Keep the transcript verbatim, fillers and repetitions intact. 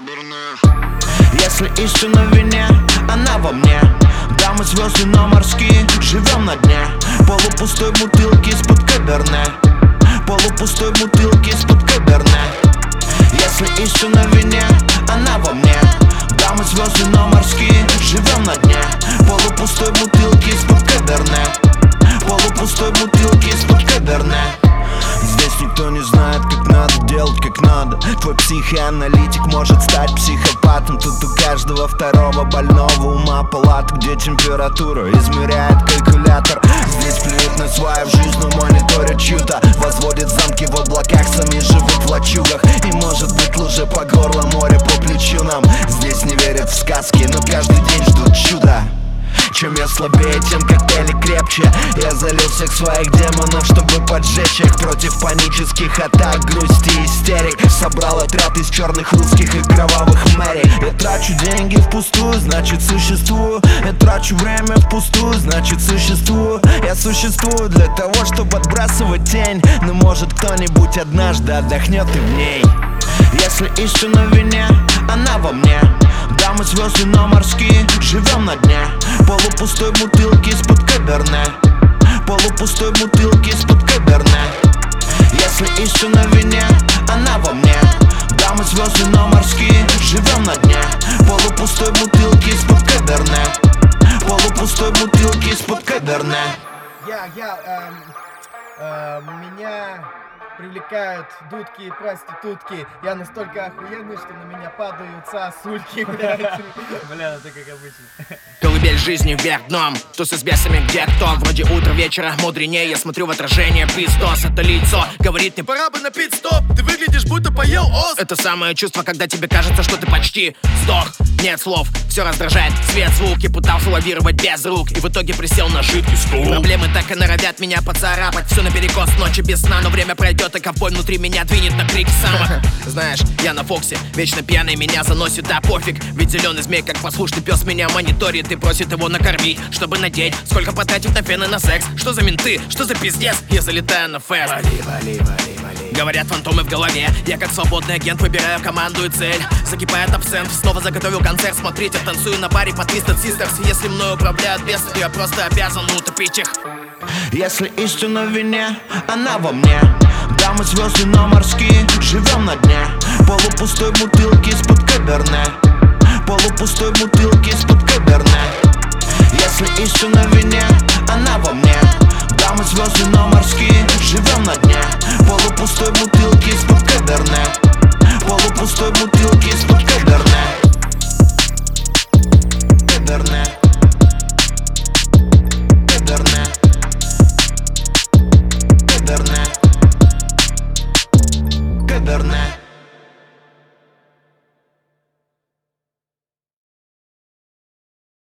Если истина в вине, она во мне. Да, мы звезды, но морские, живем на дне полупустой бутылки из-под каберне. Полупустой бутылки из-под каберне. Если истина в вине, она во мне. Да, мы звезды, но морские, живем на дне полупустой бутылки из-под каберне. Полупустой бутылки из-под каберне. Здесь никто не знает, как надо делать, как надо. Твой психоаналитик может стать психопатом. Тут у каждого второго больного ума палата, где температуру измеряет калькулятор. Здесь плюют на сваи в жизнь, но мониторят чью-то. Возводят замки в облаках, сами живут в лачугах. И может быть лужа по горло, море по плечу нам. Здесь не верят в сказки, но каждый день ждут чуда. Чем я слабее, тем коктейли крепче. Я залил всех своих демонов, чтобы поджечь их. Против панических атак, грусти и истерик. Собрал отряд из черных русских и кровавых мэрий. Я трачу деньги впустую, значит существую. Я трачу время впустую, значит существую. Я существую для того, чтобы отбрасывать тень. Но может кто-нибудь однажды отдохнет и в ней. Если истина в вине, она во мне. Да, мы звезды, но морские, живем на дне полупустой бутылки из-под каберне. Полупустой бутылки из-под каберне. Если истина в вине, она во мне. Да, мы звезды, но морские, живем на дне полупустой бутылки из-под каберне. Полупустой бутылки из-под каберне. Я, я, эм, э, меня привлекают дудки и проститутки. Я настолько охуенный, что на меня падают сосульки. Бля, это как обычно. Колыбель жизни вверх дном, тусы с бесами где кто. Вроде утро, вечера, мудренее. Я смотрю в отражение, пиздос. Это лицо говорит мне: пора бы на пит-стоп. Ты выглядишь, будто поел ос. Это самое чувство, когда тебе кажется, что ты почти сдох. Нет слов, все раздражает, свет, звуки. Пытался лавировать без рук и в итоге присел на жидкий стул. Проблемы так и норовят меня поцарапать. Все наперекос, ночи без сна, но время пройдет, и ковбой внутри меня двинет на крик самок. Знаешь, я на Фоксе, вечно пьяный меня заносит, да пофиг. Ведь зеленый змей, как послушный пес, меня мониторит и просит его накормить, чтобы надеть. Сколько потратив на фен и на секс? Что за менты? Что за пиздец? Я залетаю на фест. Вали, вали, вали, вали. Говорят фантомы в голове. Я как свободный агент выбираю команду и цель. Закипает абсент, снова заготовил концерт. Смотрите, танцую на баре под Twisted Sisters. Если мною управляют бесы, то я просто обязан утопить их. Если истина в вине, она во мне. Да, мы звезды, но морские, живем на дне полупустой бутылки из-под каберне. Полупустой бутылки из-под каберне. Если истина в вине, она во мне. Да, мы звезды, но морские, живем на дне полупустой бутылки из-под каберне. Полупустой бутылки из-под каберне. Каберне. Каберне. Каберне. Каберне.